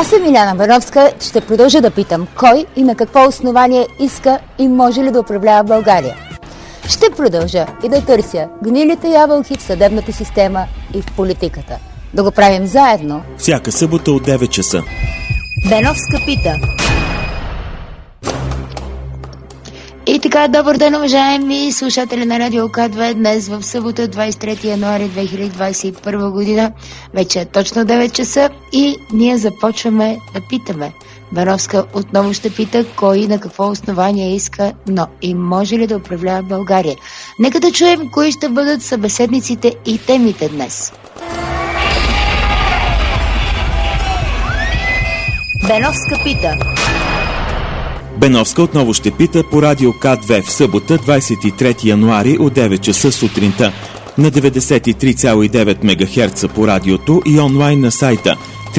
Аз съм Иляна Бановска, ще продължа да питам кой и на какво основание иска и може ли да управлява България. Ще продължа и да търся гнилите ябълки в съдебната система и в политиката. Да го правим заедно. Всяка събота от 9 часа. Беновска пита. И така, добър ден, уважаеми слушатели на Радио К2. Днес в събота, 23 януари 2021 година, вече е точно 9 часа и ние започваме да питаме. Беновска отново ще пита кой на какво основание иска, но и може ли да управлява България. Нека да чуем кои ще бъдат събеседниците и темите днес. Беновска пита. Беновска отново ще пита по Радио К2 в събота, 23 януари от 9 часа сутринта на 93,9 МГц по радиото и онлайн на сайта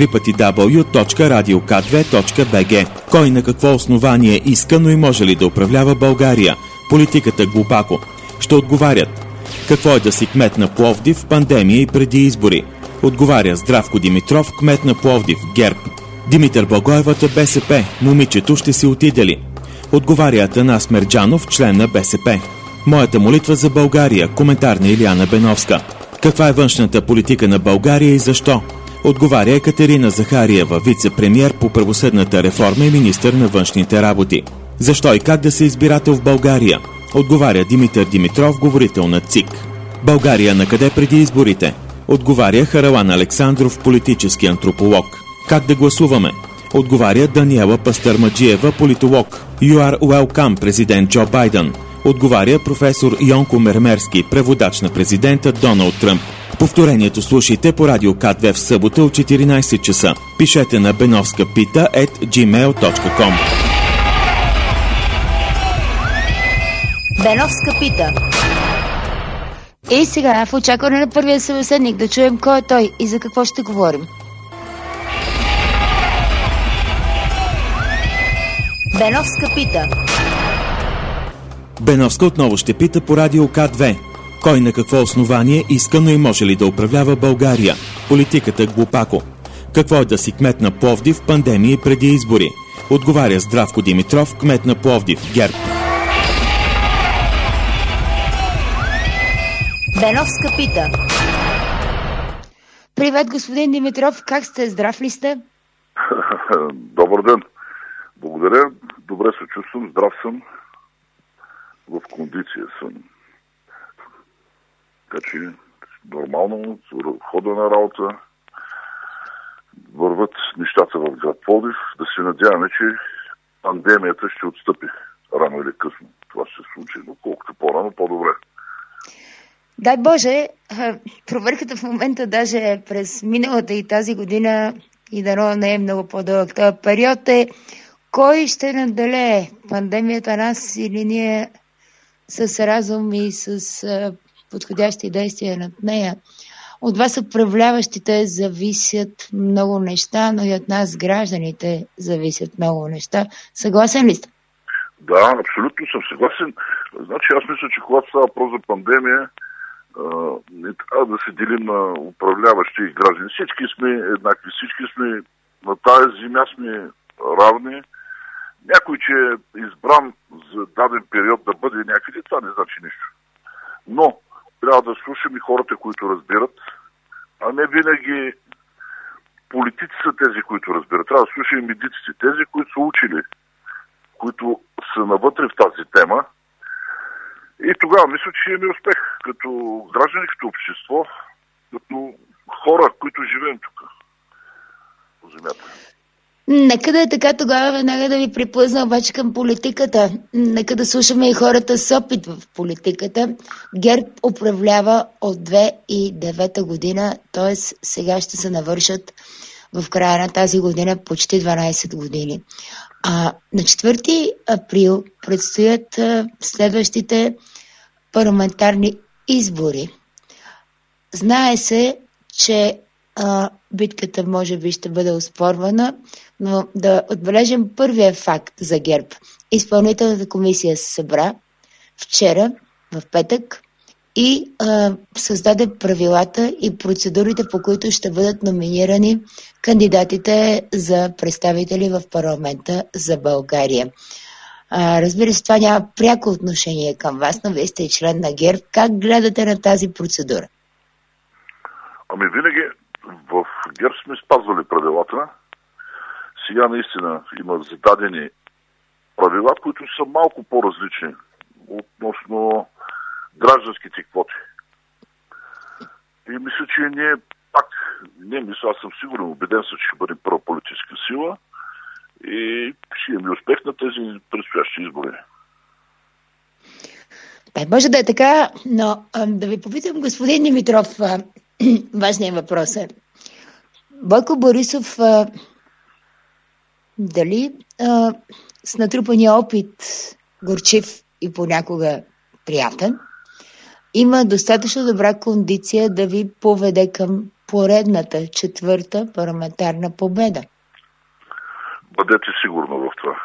www.radiok2.bg. Кой на какво основание иска, но и може ли да управлява България? Политиката глупако. Ще отговарят. Какво е да си кмет на Пловдив, пандемия и преди избори? Отговаря Здравко Димитров, кмет на Пловдив, ГЕРБ. Димитър Благоевата, БСП. Момичето ще си отиде ли? Отговаря Атанас Мерджанов, член на БСП. Моята молитва за България. Коментар на Иляна Беновска. Каква е външната политика на България и защо? Отговаря Екатерина Захариева, вице-премиер по правосъдната реформа и министър на външните работи. Защо и как да се избирател в България? Отговаря Димитър Димитров, говорител на ЦИК. България на къде преди изборите? Отговаря Харалан Александров, политически антрополог. Как да гласуваме? Отговаря Даниела Пастърмаджиева, политолог. You are welcome, президент Джо Байден. Отговаря професор Йонко Мермерски, преводач на президента Доналд Тръмп. Повторението слушайте по Радио К2 в събота от 14 часа. Пишете на benovskapita@gmail.com. Беновска пита. И сега, в очакване на първия събеседник, да чуем кой е той и за какво ще говорим. Беновска пита. Беновска отново ще пита по Радио К2. Кой на какво основание иска, но и може ли да управлява България? Политиката глупако. Какво е да си кмет на Пловдив, пандемия и преди избори? Отговаря Здравко Димитров, кмет на Пловдив, ГЕРБ. Беновска пита. Привет, господин Димитров. Как сте? Здрав ли сте? Добър ден. Благодаря. Добре се чувствам. Здрав съм. В кондиция съм. Така че нормално, хода на работа, върват нещата в град Пловдив. Да се надяваме, че пандемията ще отстъпи рано или късно. Това ще се случи, но колкото по-рано, по-добре. Дай Боже, проверката в момента даже през миналата и тази година и дано не е много по-дълъг. Този период е кой ще наделее пандемията, нас или ние с разум и с подходящи действия над нея. От вас управляващите зависят много неща, но и от нас гражданите зависят много неща. Съгласен ли сте? Да, абсолютно съм съгласен. Значи аз мисля, че когато става въпрос за пандемия, не трябва да се делим на управляващи и граждани. Всички сме еднакви, всички сме на тази земя сме равни. Някой, че е избран за даден период да бъде някъде, това не значи нищо. Но трябва да слушаме хората, които разбират, а не винаги политици са тези, които разбират. Трябва да слушаме медиците, тези, които са учили, които са навътре в тази тема. И тогава мисля, че имаме успех като граждани, като общество, като хора, които живеем тук по земята. Нека да е така, тогава веднага да ви приплъзна обаче към политиката. Нека да слушаме и хората с опит в политиката. ГЕРБ управлява от 2009 година, т.е. сега ще се навършат в края на тази година почти 12 години. На 4 април предстоят следващите парламентарни избори. Знае се, че битката може би ще бъде оспорвана, но да отбележим първия факт за ГЕРБ. Изпълнителната комисия се събра вчера, в петък, и създаде правилата и процедурите, по които ще бъдат номинирани кандидатите за представители в парламента за България. Разбира се, това няма пряко отношение към вас, но вие сте член на ГЕРБ. Как гледате на тази процедура? Ами винаги в ГЕРБ сме спазвали правилата. Сега наистина има зададени правила, които са малко по-различни относно гражданските квоти. И мисля, че ние пак, аз съм сигурен, убеден съм, че ще бъде първа политическа сила и ще имаме успех на тези предстоящи избори. Може да е така, но да ви попитам, господин Димитров, важният въпрос е. Бойко Борисов дали с натрупания опит, горчив и понякога приятен, има достатъчно добра кондиция да ви поведе към поредната 4-та парламентарна победа? Бъдете сигурно в това.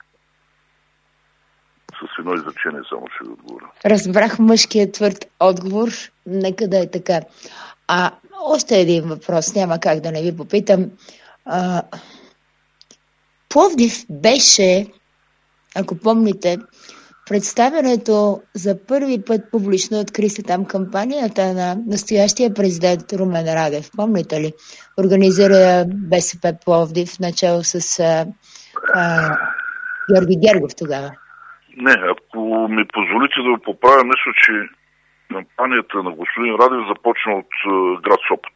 С едно изречение само ще ви отговоря. Разбрах мъжкият твърд отговор. Нека да е така. Още един въпрос. Няма как да не ви попитам. Пловдив беше, ако помните, представянето за първи път публично откри се там кампанията на настоящия президент Румен Радев. Помните ли? Организира БСП Пловдив начало с Георги Гергов тогава. Не, ако ми позволите да го поправя, мисля, че кампанията на господин Радев започна от град Сопот.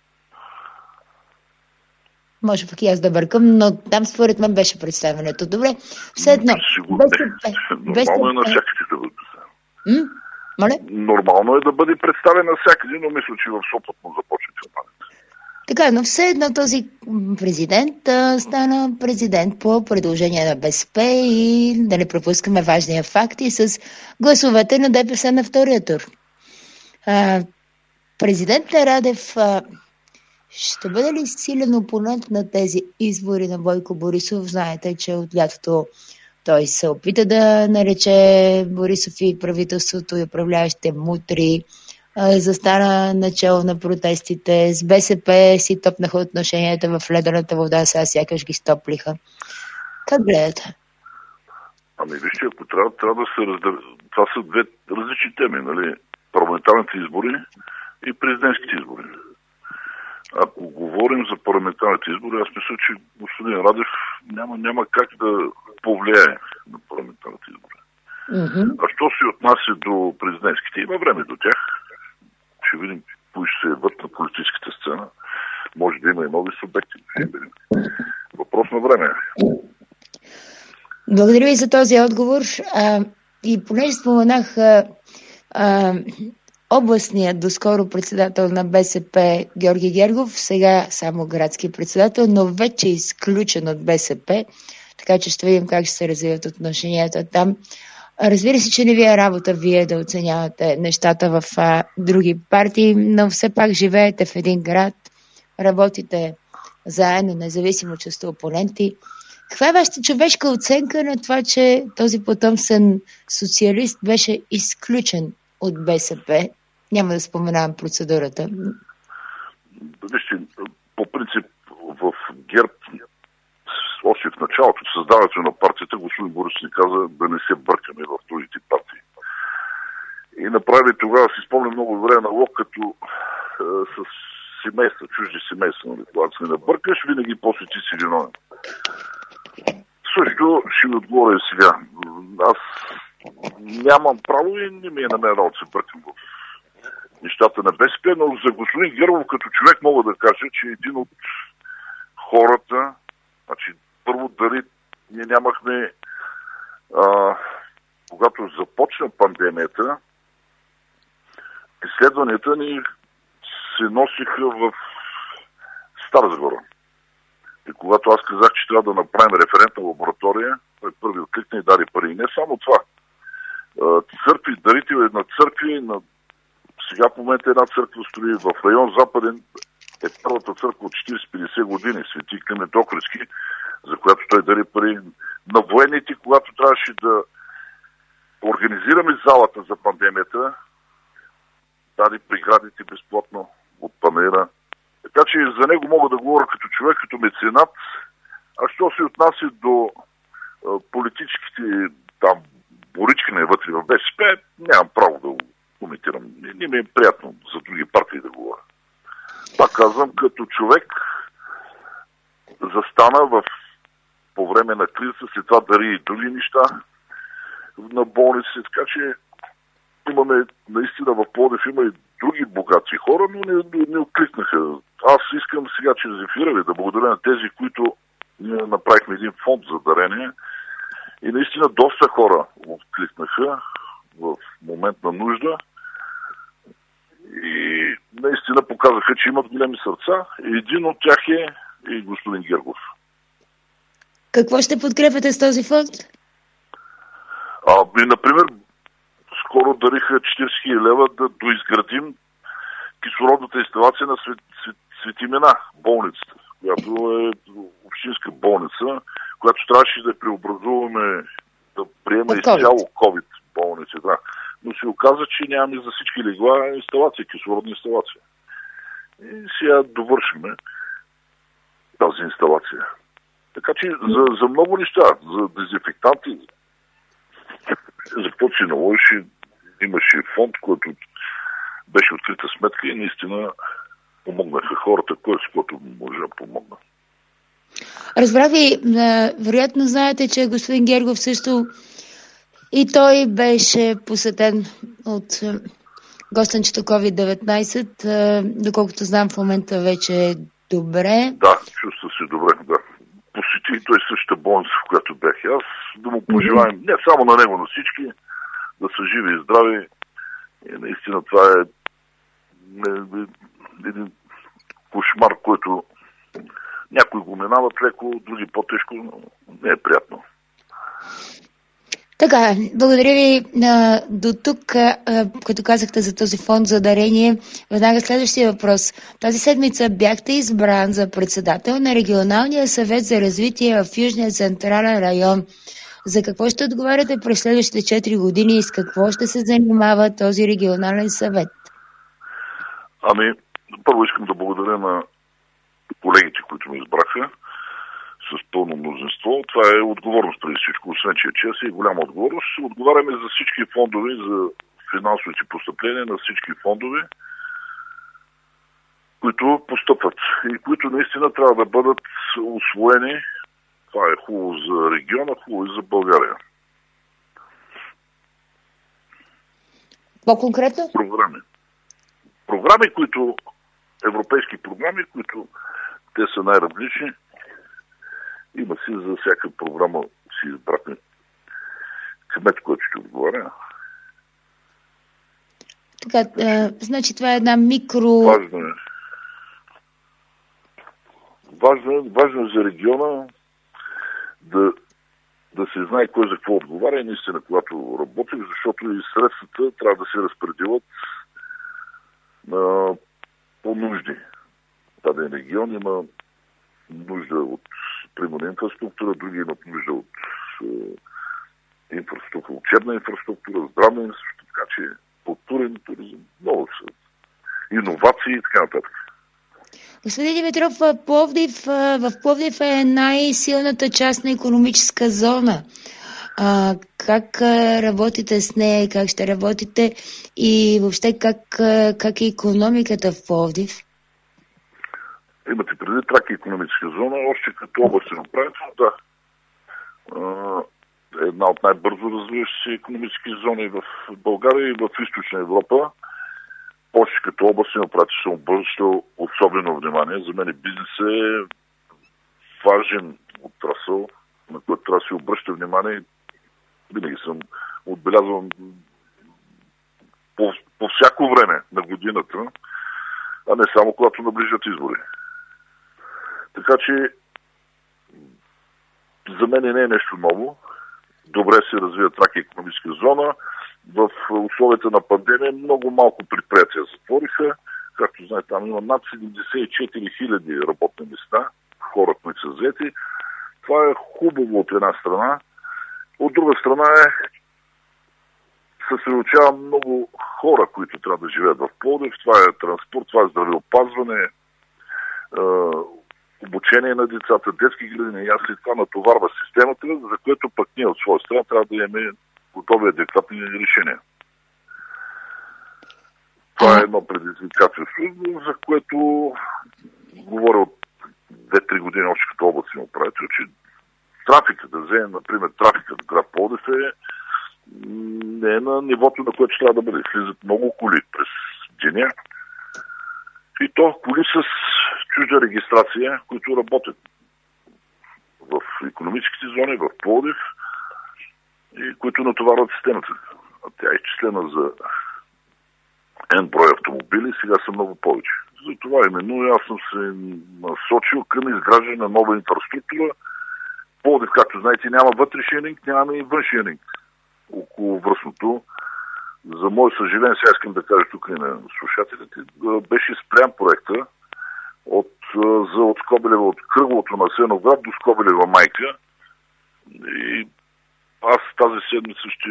Може пък и аз да бъркам, но там според мен беше представянето. Добре, все едно. Нормално е навсякъде да бъде представен. Моля? Нормално е да бъде представен навсякъде, но мисля, че в Сопот му започне кампанията. Така, но все едно този президент стана президент по предложение на БСП и да не пропускаме важния факт и с гласовете на ДПС на втория тур. Президент Радев ще бъде ли силен опонент на тези избори на Бойко Борисов? Знаете, че от лятото той се опита да нарече Борисов и правителството и управляващите мутри, застана начало на протестите, с БСП си топнаха отношенията в ледената вода, сега сякаш ги стоплиха. Как гледате? Ами вижте, ако трябва да се това са две различни теми, нали? Парламентарните избори и президентските избори. Ако говорим за парламентарните избори, аз мисля, че господин Радев няма как да повлияе на парламентарните избори. А що се отнася до президентските, има време до тях. Ще видим кои ще се яват на политическата сцена. Може да има и нови субекти. Въпрос на време. Благодаря ви за този отговор. И понеже споменах областният доскоро председател на БСП Георги Гергов, сега само градски председател, но вече изключен от БСП, така че ще видим как ще се развиват отношенията там. Разбира се, че не ви е работа вие да оценявате нещата в други партии, но все пак живеете в един град, работите заедно, независимо, че сте опоненти. Каква е вашата човешка оценка на това, че този потомствен социалист беше изключен от БСП? Няма да споменавам процедурата. Вижте, по принцип в ГЕРБ още в началото, в създаването на партията, господин Борисов ни каза да не се бъркаме в другите партии. И направи тогава, си спомням много добре, налог като с семейства, чужди семейства. Нали? Когато се не набъркаш, винаги после ти си виновен. Също ще ви отговоря сега. Аз нямам право и не ми е намерено да се бъркам в нещата на БСП, но за господин Гергов като човек мога да кажа, че един от хората, значи първо дали ние нямахме когато започна пандемията, изследванията ни се носиха в Стара Загора. И когато аз казах, че трябва да направим референтна лаборатория, той първи откликна и даде пари. И не само това. Църкви, дарители на църкви, сега в момента една църква стои в район Западен, е първата църква от 40-50 години, Свети Климент Охридски, за която той дари пари. На военните, когато трябваше да организираме залата за пандемията, даде преградите безплатно от панаира. Така че за него мога да говоря като човек, като меценат. А що се отнася до политическите там боричкане вътре в БСП, нямам право да го коментирам. Не ми е приятно за други партии да говоря. Пак казвам, като човек застана по време на кризата, след това дари и други неща на болниците, така че имаме наистина в Пловдив има и други богати хора, но не откликнаха. Аз искам сега чрез ефира ви да благодаря на тези, които ние направихме един фонд за дарение и наистина доста хора откликнаха в момент на нужда и наистина показаха, че имат големи сърца. Един от тях е и господин Гергов. Какво ще подкрепяте с този фонд? Например, скоро дариха 40 000 лева да доизградим кислородната инсталация на Свети Мина, болницата, която е общинска болница, която трябваше да преобразуваме, да приема изцяло COVID болници. Да. Но се оказа, че нямаме за всички легла инсталация, кислородна инсталация. И сега довършиме тази инсталация. Така че за много неща, за дезинфектанти, за каквото си наложи, имаше фонд, който беше открита сметка и наистина помогнаха хората, който с който може да помогна. Разбрах ви, вероятно знаете, че господин Гергов също и той беше посетен от гостенчето COVID-19. Доколкото знам, в момента вече е добре. Да, чувства се добре, да. Посети той същата болница, в която бях аз. Да му пожелаем, не само на него, на всички, да са живи и здрави. И наистина това е един кошмар, който някои го минават леко, други по-тежко, но не е приятно. Така, благодаря ви. До тук, като казахте за този фонд за дарение, веднага следващия въпрос. Тази седмица бяхте избран за председател на Регионалния съвет за развитие в Южния централен район. За какво ще отговаряте през следващите 4 години и с какво ще се занимава този регионален съвет? Първо искам да благодаря на колегите, които ме избраха с пълно мнозинство. Това е отговорност преди всичко, освен че е чест и голяма отговорност. Отговаряме за всички фондове, за финансовите постъпления на всички фондове, които постъпват и които наистина трябва да бъдат усвоени. Това е хубаво за региона, хубаво и за България. По-конкретно? Програми, европейски програми, които те са най-различни. Има си за всяка програма си избрахме кмет, който ще отговаря. Така, значи това е една микро... Важно е за региона да се знае кой за какво отговаря и наистина, когато работим, защото и средствата трябва да се разпределят по нужди. Даден регион има нужда от примерно инфраструктура, други имат нужда от инфраструктура, учебна инфраструктура, здравна инфраструктура, така че културен туризъм, много са. Иновации и така нататък. Господин Димитров, в Пловдив е най-силната частна икономическа зона. Как работите с нея и как ще работите и въобще как е икономиката в Пловдив? Имате преди Тракия икономическа зона, още като областен управител, да. Една от най-бързо развиващи се икономически зони в България и в Източна Европа. Още като областен управител съм обръщал особено внимание. За мен бизнес е важен отрасъл, на който трябва да се обръща внимание. Винаги съм отбелязвал по всяко време на годината, а не само когато наближат избори. Така че за мен не е нещо ново. Добре се развива Тракия икономическа зона. В условията на пандемия много малко предприятия затвориха. Както знаете, там има над 74 000 работни места, хора, които са заети. Това е хубаво от една страна. От друга страна съсредоточава много хора, които трябва да живеят в Пловдив. Това е транспорт, това е здравеопазване, обучение на децата, детски градини. Ясли, това натоварва системата, за което пък ние от своя страна трябва да имаме готови адекватни решения. Това е едно предизвикателство, за което говоря от 2-3 години още като областен управител, че трафикът, да вземем, например, трафикът в град Пловдив не е на нивото, на което трябва да бъде. Слизат много коли през деня. И то коли с чужда регистрация, които работят в икономическите зони, в Пловдив, и които натоварват системата. А тя е изчислена за N брой автомобили, сега са много повече. Затова именно аз съм се насочил към изграждане на нова инфраструктура. Пловдив, както знаете, няма вътрешен ринг, нямаме и външен ринг около връстното. За мое съжаление, сега искам да кажа тук и на слушателите, беше спрян проекта от Скобелева, от кръговото на Асеновград до Скобелева майка. И аз тази седмица ще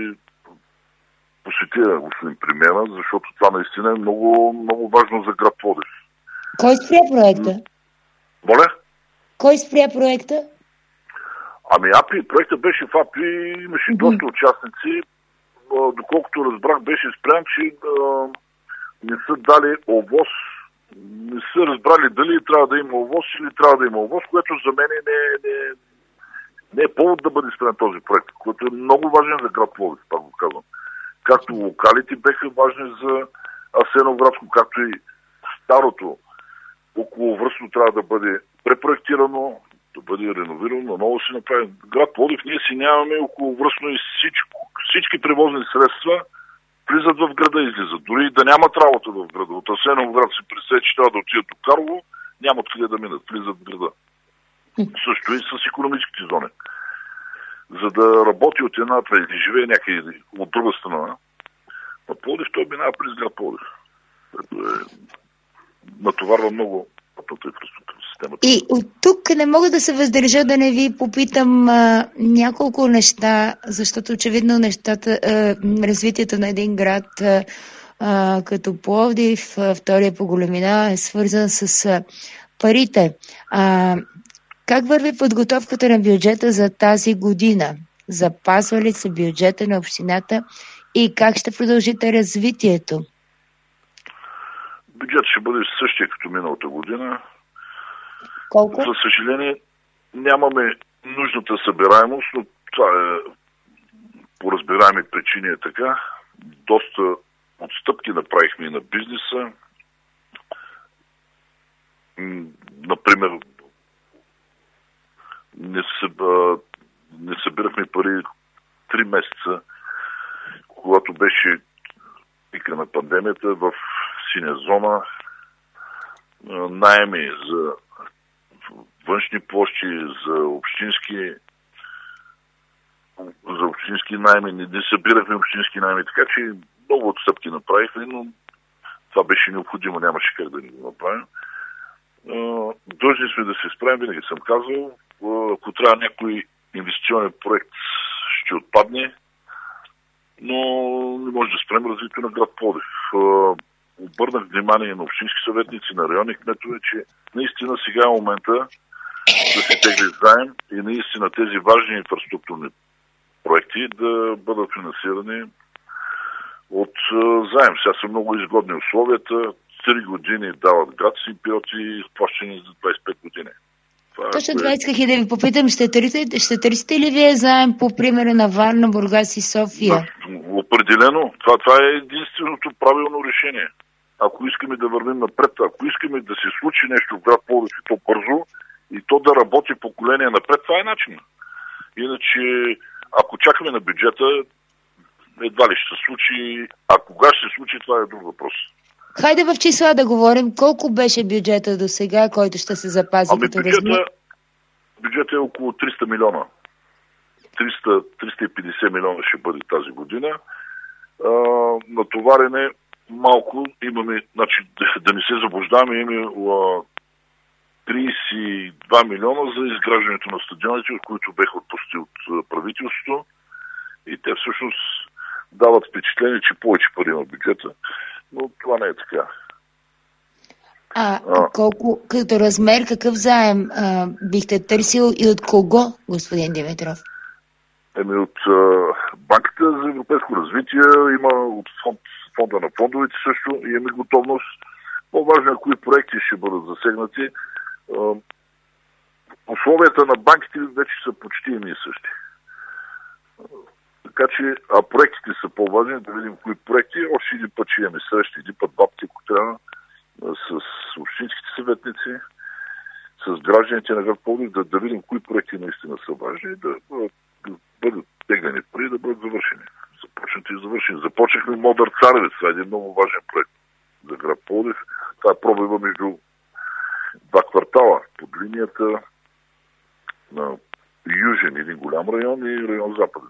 посетя господин премиера, защото това наистина е много, много важно за град Пловдив. Кой спря проекта? Моля? Кой спря проекта? Ами АПИ, проектът беше в АПИ, имаше доста участници. Доколкото разбрах, беше спрян, че не са дали ОВОС, не са разбрали дали трябва да има ОВОС или трябва да има ОВОС, което за мен не е повод да бъде спрян този проект, който е много важен за град Пловдив, пак го казвам. Както локалите беха важни за Асеновградско, както и старото околовръстно трябва да бъде препроектирано, да бъде реновирано, наново се направи. Град Пловдив, ние си нямаме околовръстно и всички превозни средства влизат в града и излизат. Дори да нямат работа в града. От Асеновград се представя, че трябва да отидат до Карлово, нямат къде да минат, влизат в града. Също и с икономическите зони. За да работи от едната и живее някъде от друга страна, на Пловдив той минава през град Пловдив. Натоварва много пътната инфраструктура в системата. И от тук не мога да се въздържа да не ви попитам няколко неща, защото очевидно нещата, развитието на един град като Пловдив, втория по големина, е свързан с парите. Как върви подготовката на бюджета за тази година? Запазва ли се бюджета на общината и как ще продължите развитието? Бюджет ще бъде същия като миналата година. Колко? За съжаление, нямаме нужната събираемост, но това е по разбираеми причини е така. Доста отстъпки направихме и на бизнеса. Например, не събирахме пари 3 месеца, когато беше пика на пандемията в синя зона, наеми за външни площи, за общински наеми, не събирахме общински наеми, така че много отстъпки направихме, но това беше необходимо, нямаше как да ни го направим. Дължни сме да се справим, винаги съм казал, ако трябва някой инвестиционен проект ще отпадне, но не може да спрем развитието на град Пловдив. Обърнах внимание на общински съветници, на районни кметове, че наистина сега е момента да се тегли заем и наистина тези важни инфраструктурни проекти да бъдат финансирани от заем. Сега са много изгодни условията. 3 години дават градски пилоти, плащани за 25 години. Точно това исках и да ви попитам. Ще търсите ли вие заем по примера на Варна, Бургас и София? Определено. Това е единственото правилно решение. Ако искаме да вървим напред, ако искаме да се случи нещо в град Пловдив и то бързо, и то да работи поколение напред, това е начин. Иначе, ако чакаме на бюджета, едва ли ще се случи, а кога ще се случи, това е друг въпрос. Хайде в числа да говорим. Колко беше бюджета до сега, който ще се запази като размер? Бюджетът е около 300 милиона. 350 милиона ще бъде тази година. Натоварене малко имаме, значи да не се заблуждаваме, имаме 32 милиона за изграждането на стадионите, от които беха отпусти от правителството. И те всъщност дават впечатление, че повече пари има в бюджета, но това не е така. Колко като размер, какъв заем бихте търсил и от кого, господин Димитров? От Банката за европейско развитие, има от фонда на фондовете също, и имаме готовност. По-важно е кои проекти ще бъдат засегнати. Условията на банките вече са почти едни и същи. Така че, проектите са по-важни, да видим кои проекти. Още един път ще имаме срещи, един път два пъти, ако трябва, с общинските съветници, с гражданите на град Пловдив, да видим кои проекти наистина са важни, да бъдат теглени пари, да бъдат завършени. Започнати и завършени. Започнахме Модър Царевец, това е един много важен проект за град Пловдив. Това е пробива между два квартала под линията на Южен, един голям район, и район Западен.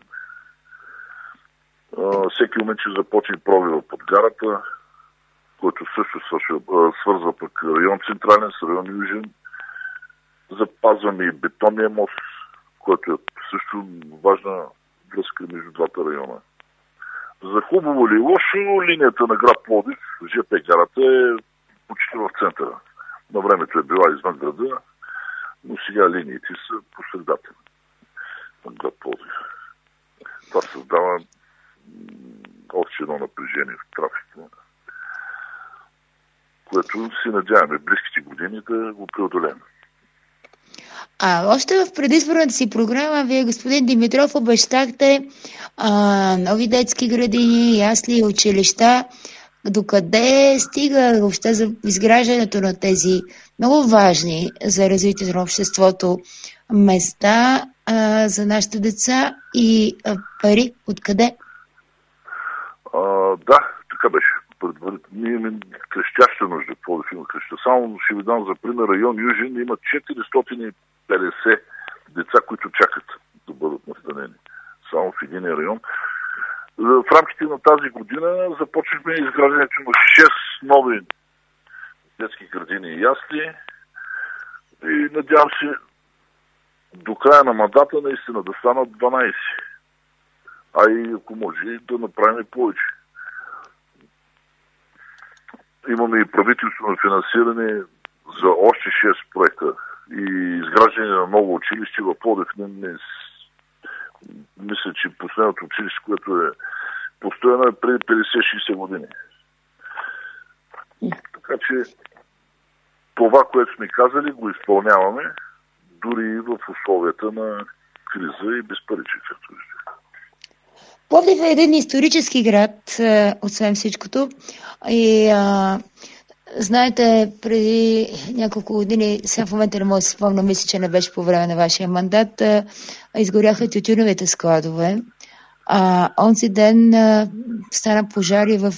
Всеки момент ще започне пробива под гарата, който също свързва пък район Централен с район Южен. Запазваме и бетонния мост, който е също важна връзка между двата района. За хубаво или лошо, линията на град Пловдив, ЖП гарата, е почти в центъра. На времето е била извън града, но сега линиите са по средата на град Пловдив. Това създава още едно напрежение в трафика, което се надяваме в близките години да го преодолеем. Още в предизборната си програма вие, господин Димитров, обещахте нови детски градини, ясли, училища. Докъде стига въобще за изграждането на тези много важни за развитието на обществото места за нашите деца и пари? Откъде? Да, така беше. Ние имаме крещяща нужда. Пловдив има креща. Само ще ви дам за пример, район Южен има 450 деца, които чакат да бъдат настанени. Само в един район. В рамките на тази година започнахме изграждането на 6 нови детски градини и ясли. И надявам се до края на мандата наистина да станат 12. И ако може да направим повече. Имаме и правителствено финансиране за още 6 проекта и изграждане на ново училище в Пловдив. Мисля, че последното училище, което е постоянно, е преди 50-60 години. Така че това, което сме казали, го изпълняваме дори и в условията на криза и безпаричие, както виждате. Пловдив е един исторически град, освен всичкото. И знаете, преди няколко години, сега в момента не мога да се спомня, мисля, че не беше по време на вашия мандат, изгоряха тютюновите складове. Онзи ден стана пожари в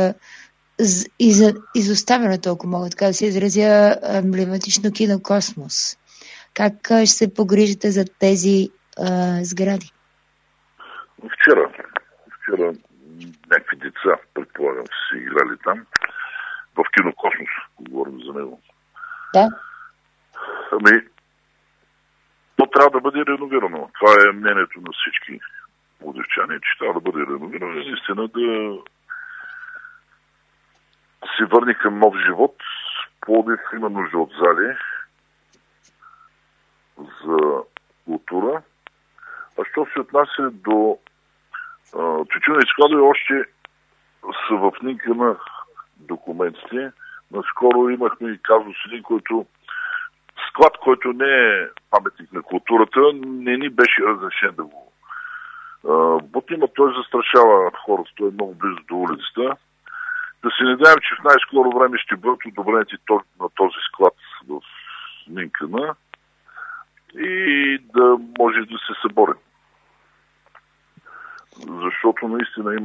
изоставеното, ако мога така да се изразя, емблематично кино Космос. Как ще се погрижите за тези сгради? Вчера някакви деца, предполагам, са играли там, в кино Космос, говорим за него. Да. То трябва да бъде реновирано. Това е мнението на всички пловдивчани, че трябва да бъде реновирано и наистина да се върне към нов живот. Пловдив има нужда от зали за култура. А що се отнася до тютюневи складове, още са в снимка на документите. Наскоро имахме и казус един, склад, който не е паметник на културата, не ни беше разрешен да го бутнем, а той застрашава хората, той е много близо до улицата. Да се надявам, че в най-скоро време ще бъдат одобрените на този склад в Минкана и да може да се съборим. Защото наистина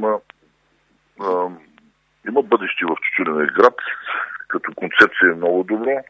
има бъдеще в тютюневия град, като концепция е много добро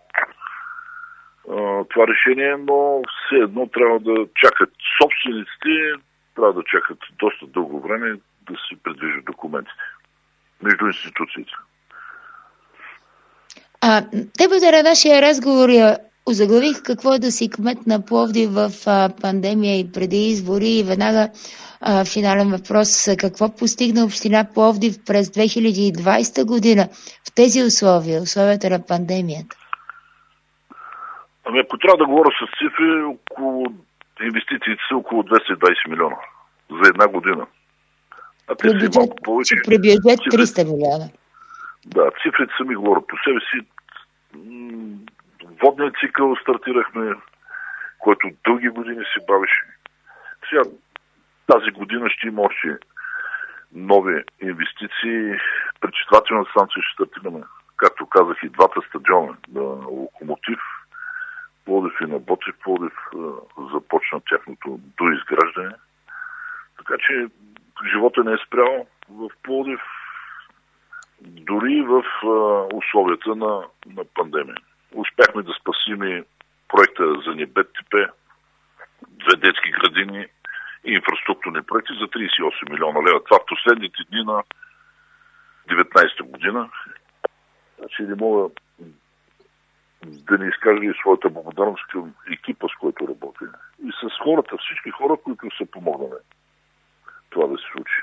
това решение, но все едно трябва да чакат собствениците, трябва да чакат доста дълго време да се придвижат документите между институциите. Темата на нашия разговор озаглавих какво е да си кмет на Пловдив в пандемия и преди избори и веднага финален въпрос. Какво постигна община Пловдив през 2020 година в тези условията на пандемията? Ами ако трябва да говоря с цифри, инвестициите са около 220 милиона за една година. При бюджет 300 милиона. Да, цифрите сами говорят по себе си. Водният цикъл стартирахме, който дълги години се бавеше. Сега тази година ще има още нови инвестиции. Пречиствателна станция ще стартираме. Както казах, и двата стадиона на Локомотив Пловдив и на Ботев Пловдив започна тяхното доизграждане. Така че живота не е спрял в Пловдив, дори в условията на пандемия. Успяхме да спасим и проекта за НИБЕТ-ТП, 2 детски градини и инфраструктурни проекти за 38 милиона лева. Това в последните дни на 19-та година. Значи не мога да не изкажа и своята благодарност към екипа, с който работя. И с хората, всички хора, които са помогнали това да се случи.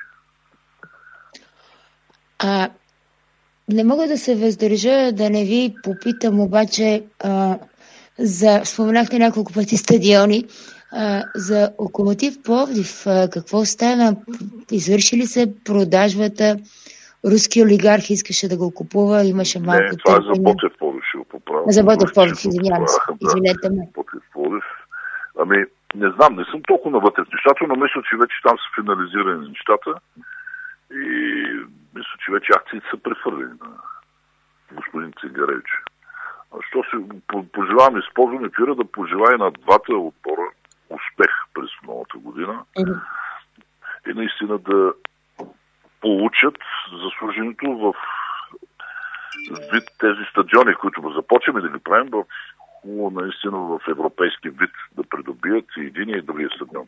Не мога да се въздържа да не ви попитам обаче споменахте няколко пъти стадиони, за Локомотив Пловдив. Какво стана? Извърши ли се продажбата? Руски олигарх искаше да го купува, имаше малко... Не, това е за Ботев Пловдив, ще го поправя. За Ботев Пловдив, извинявам се. Извинете ме. Ботев Пловдив. Ами, не знам, не съм толкова навътре в нещата, но мисля, че вече там са финализирани нещата и мисля, че вече акциите са прехвърлени на господин Цигаревич. Що се пожелавам, използвам ефира да пожелая на двата отбора успех през новата година и наистина да получат заслуженото в вид тези стадиони, които започваме да ги правим в наистина в европейски вид, да придобият и единия и другия стадион.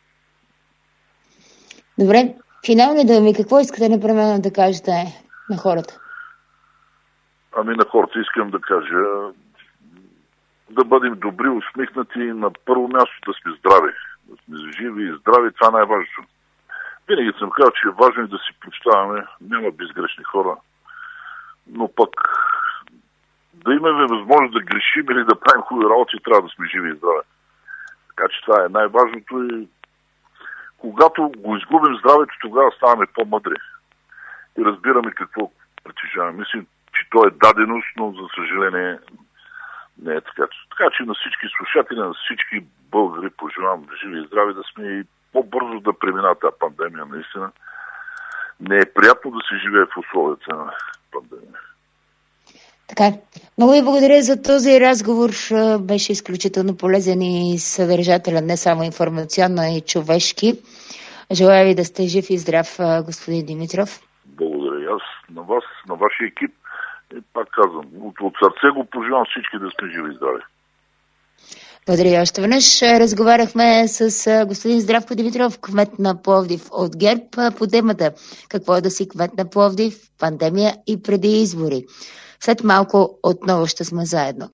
Добре, финални думи, какво искате непременно да кажете на хората? Ами на хората искам да кажа да бъдем добри, усмихнати, на първо място да сме здрави. Да сме живи и здрави, това е най-важното. Винаги съм казал, че е важно и да си прощаваме, няма безгрешни хора, но пък да имаме възможност да грешим или да правим хубави работи, трябва да сме живи и здрави. Така че това е най-важното и когато го изгубим здравето, тогава ставаме по-мъдри и разбираме какво притежаваме. Мислим, че то е даденост, но за съжаление не е така. Така че на всички слушатели, на всички българи пожелавам живи и здрави, да сме и по-бързо да премина тази пандемия. Наистина не е приятно да се живее в условията на пандемия. Така. Много ви благодаря за този разговор. Беше изключително полезен и съдържателен, не само информационно, и човешки. Желая ви да сте жив и здрав, господин Димитров. Благодаря и аз на вас, на вашия екип. И пак казвам, от сърце го пожелавам всички да сте живи и здрави. Благодаря още веднъж. Разговаряхме с господин Здравко Димитров, кмет на Пловдив от ГЕРБ, по темата какво е да си кмет на Пловдив, пандемия и преди избори. След малко отново ще сме заедно.